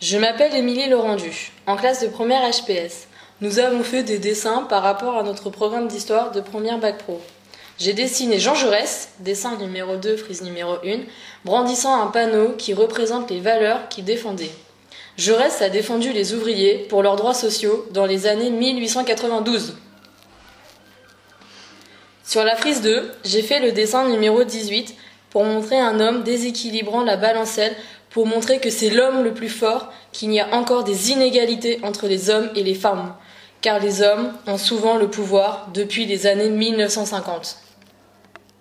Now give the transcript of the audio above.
Je m'appelle Émilie Laurendu, en classe de première HPS. Nous avons fait des dessins par rapport à notre programme d'histoire de première bac pro. J'ai dessiné Jean Jaurès, dessin numéro 2, frise numéro 1, brandissant un panneau qui représente les valeurs qu'il défendait. Jaurès a défendu les ouvriers pour leurs droits sociaux dans les années 1892. Sur la frise 2, j'ai fait le dessin numéro 18 pour montrer un homme déséquilibrant la balancelle pour montrer que c'est l'homme le plus fort, qu'il y a encore des inégalités entre les hommes et les femmes, car les hommes ont souvent le pouvoir depuis les années 1950.